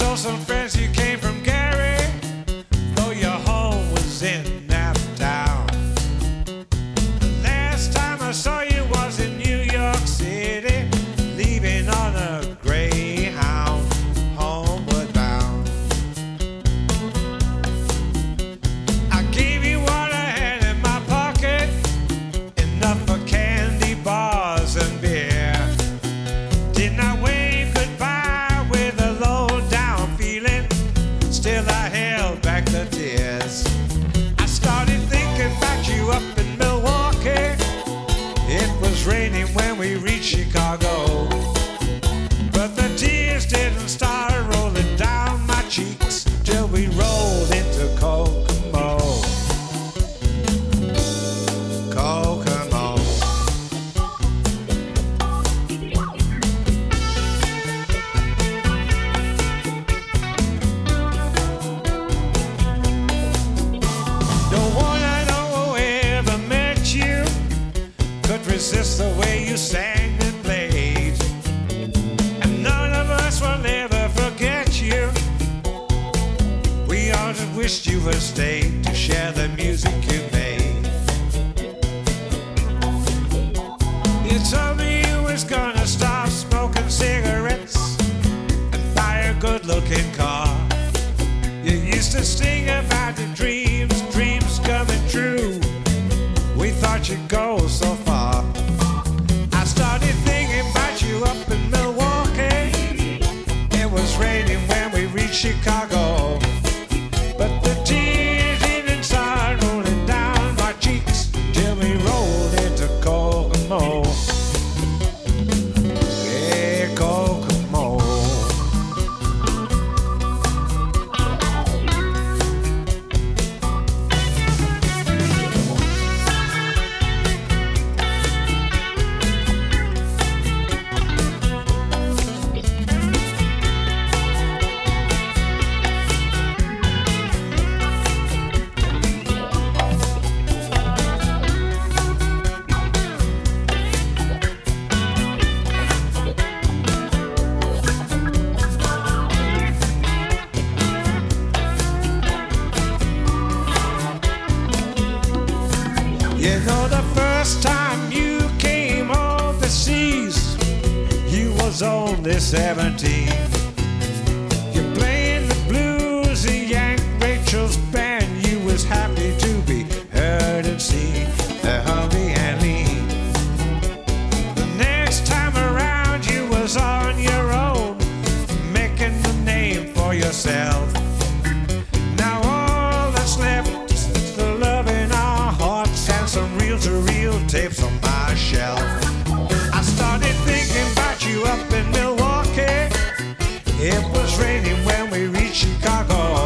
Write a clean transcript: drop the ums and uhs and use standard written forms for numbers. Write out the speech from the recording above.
know some friends you came from Gary, though your home was in that town. The last time I saw you was in New York City, leaving on a Greyhound, homeward bound. I gave you what I had in my pocket, enough for candy bars and beer. Didn't I wave goodbye with a low down feeling? Still I held back the tears. I started thinking about you up in Milwaukee. It was raining when we reached Chicago, but the tears didn't start rolling down my cheeks till we rolled into Kokomo. Kokomo. No one I know ever met you could resist the way you sang and played, and none of us will ever forget you. We all just wished you had stayed to share the music you made. You told me you was gonna stop smoking cigarettes and buy a good-looking car. You used to sing about the dreams, dreams coming true. We thought you'd go so far. I started thinking about you up in Milwaukee. It was raining when we reached Chicago, but the tears didn't start rolling down my cheeks till we rolled into Kokomo. Yeah, Kokomo. You know, the first time you came overseas, you was only 17. You're playing the blues and Yank Rachel's band. You was happy to be heard and seen, hungry and lean. The next time around, you was on your own, making a name for yourself. Now all that's left is the love in our hearts and some reel-to-reel tapes on my shelf. I started thinking about you up in Milwaukee. It was raining when we reached Chicago,